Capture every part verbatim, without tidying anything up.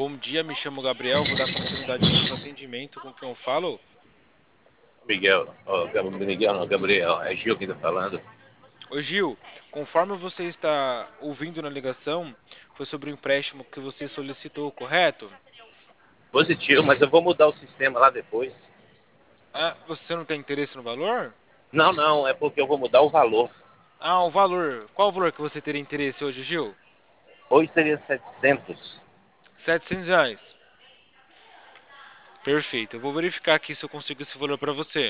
Bom dia, me chamo Gabriel, vou dar continuidade aqui no seu atendimento com quem eu falo. Miguel, ó, Gab- Miguel não, Gabriel, é Gil que tá falando. Ô Gil, conforme você está ouvindo na ligação, foi sobre o empréstimo que você solicitou, correto? Positivo, mas eu vou mudar o sistema lá depois. Ah, você não tem interesse no valor? Não, não, é porque eu vou mudar o valor. Ah, o valor. Qual o valor que você teria interesse hoje, Gil? Hoje seria setecentos. Setecentos reais. Perfeito, eu vou verificar aqui se eu consigo esse valor para você.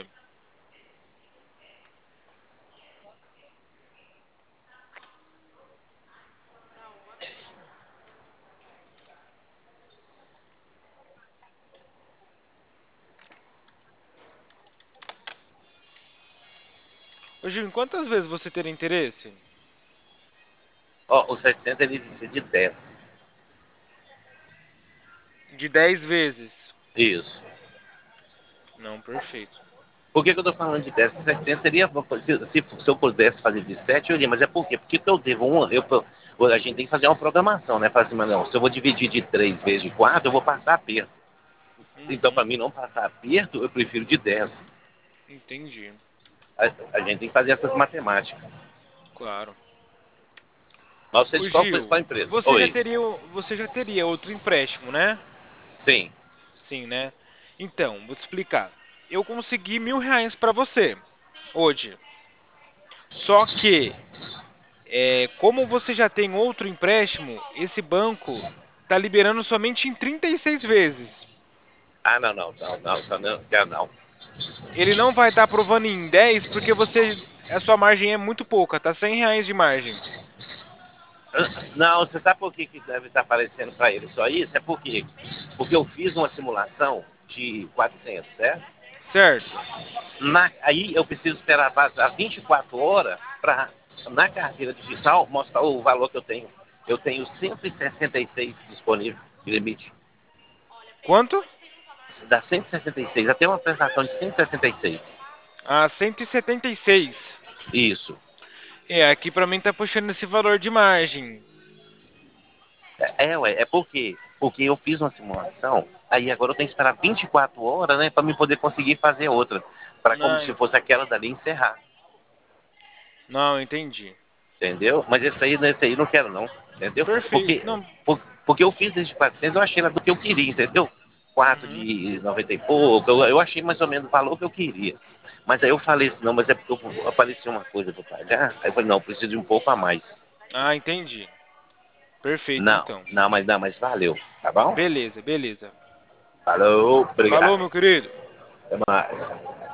Ô Gil, em quantas vezes você teria interesse? Ó, o setecentos ele precisa de dez. De dez vezes. Isso. Não, perfeito. Por que, que eu tô falando de dez? setecentos seria, se, se, se eu pudesse fazer de sete, eu iria, mas é por quê? Porque eu devo um, eu, a gente tem que fazer uma programação, né? Falar assim, mas não, se eu vou dividir de três vezes de quatro, eu vou passar aperto. Então, para Uhum, mim não passar aperto, eu prefiro de dez. entendi. A, a gente tem que fazer essas matemáticas. Claro. Mas você Ô de qual, Gil, qual empresa? você já Oi. teria, você já teria outro empréstimo, né? Sim. Sim, né? Então, vou te explicar. Eu consegui mil reais para você hoje. Só que, é, como você já tem outro empréstimo, esse banco tá liberando somente em trinta e seis vezes. Ah, não, não, não, não, não, não, quero não. Ele não vai estar aprovando em dez porque você, a sua margem é muito pouca, tá cem reais de margem. Não, você sabe por que, que deve estar aparecendo para ele só isso? É porque, porque eu fiz uma simulação de quatrocentos, certo? Certo? Na, aí eu preciso esperar passar vinte e quatro horas para, na carteira digital, mostrar o valor que eu tenho. Eu tenho cento e sessenta e seis disponível de limite. Quanto? Dá cento e sessenta e seis, até uma prestação de cento e sessenta e seis. Ah, cento e setenta e seis. Isso. É, aqui pra mim tá puxando esse valor de margem. É, ué, é porque, porque eu fiz uma simulação, aí agora eu tenho que esperar vinte e quatro horas, né, para me poder conseguir fazer outra, para como Ah, se fosse aquela dali encerrar, não, entendi. entendeu? Mas esse aí, esse aí não quero não, entendeu? Perfeito. Porque, Não. por- porque eu fiz esse de quatrocentos, eu achei lá do que eu queria, entendeu? Quatro Uhum. de noventa e pouco, eu, eu achei mais ou menos o valor que eu queria. Mas aí eu falei assim, não, mas é porque eu, apareceu uma coisa para pagar, aí eu falei, não, eu preciso de um pouco a mais. Ah, entendi. Perfeito, Não, então. não, mas não, mas valeu, tá bom? Beleza, beleza. Falou, Falou, obrigado. meu querido. Até mais.